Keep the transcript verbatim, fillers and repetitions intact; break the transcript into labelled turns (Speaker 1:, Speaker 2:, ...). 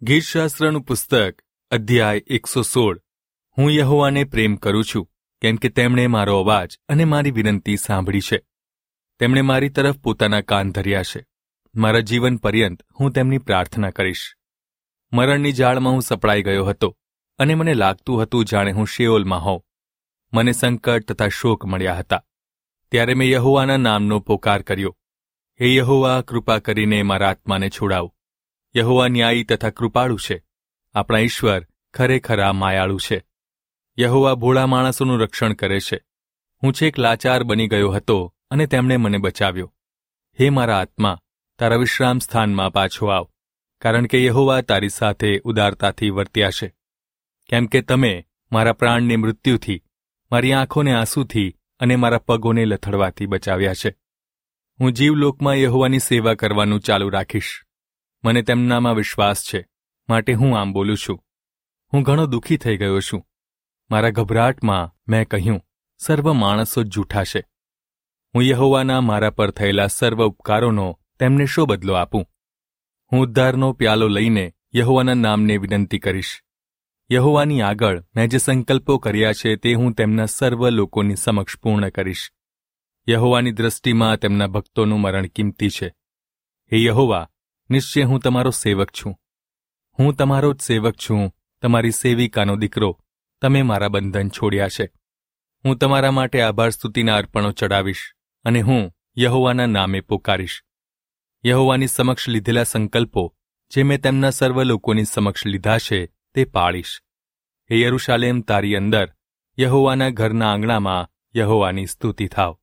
Speaker 1: ગીતશાસ્ત્રનું પુસ્તક અધ્યાય એકસો સોળ. હું યહોવાને પ્રેમ કરું છું, કેમ કે તેમણે મારો અવાજ અને મારી વિનંતી સાંભળી છે. તેમણે મારી તરફ પોતાના કાન ધર્યા છે. મારા જીવન પર્યંત હું તેમની પ્રાર્થના કરીશ. મરણની જાળમાં હું સપડાઈ ગયો હતો, અને મને લાગતું હતું જાણે હું શેઓલમાં હોઉં. મને સંકટ તથા શોક મળ્યા હતા. ત્યારે મેં યહોવાના નામનો પોકાર કર્યો, હે યહોવા, કૃપા કરીને મારા આત્માને છોડાવ. યહોવા ન્યાયી તથા કૃપાળુ છે. આપણા ઈશ્વર ખરેખર આ માયાળુ છે. યહોવા ભોળા માણસોનું રક્ષણ કરે છે. હું છેક લાચાર બની ગયો હતો, અને તેમણે મને બચાવ્યો. હે મારા આત્મા, તારા વિશ્રામ સ્થાનમાં પાછો આવ, કારણ કે યહોવા તારી સાથે ઉદારતાથી વર્ત્યા છે. કેમ કે તમે મારા પ્રાણને મૃત્યુથી, મારી આંખોને આંસુથી અને મારા પગોને લથડવાથી બચાવ્યા છે. હું જીવલોકમાં યહોવાની સેવા કરવાનું ચાલુ રાખીશ. મને તેમનામાં વિશ્વાસ છે, માટે હું આમ બોલું છું. હું ઘણો દુઃખી થઈ ગયો છું. મારા ગભરાટમાં મેં કહ્યું, સર્વ માણસો જ જૂઠા છે. હું યહોવાના મારા પર થયેલા સર્વ ઉપકારોનો તેમને શો બદલો આપું? હું ઉદ્ધારનો પ્યાલો લઈને યહોવાના નામને વિનંતી કરીશ. યહોવાની આગળ મેં જે સંકલ્પો કર્યા છે તે હું તેમના સર્વ લોકોની સમક્ષ પૂર્ણ કરીશ. યહોવાની દ્રષ્ટિમાં તેમના ભક્તોનું મરણ કિંમતી છે. હે યહોવા, નિશ્ચય હું તમારો સેવક છું. હું તમારો જ સેવક છું, તમારી સેવિકાનો દીકરો. તમે મારા બંધન છોડ્યા છે. હું તમારા માટે આભાર સ્તુતિના અર્પણો ચડાવીશ, અને હું યહોવાના નામે પોકારીશ. યહોવાની સમક્ષ લીધેલા સંકલ્પો જે મેં તેમના સર્વ લોકોની સમક્ષ લીધા છે તે પાળીશ. હે યરૂશાલેમ, તારી અંદર યહોવાના ઘરના આંગણામાં યહોવાની સ્તુતિ થાવ.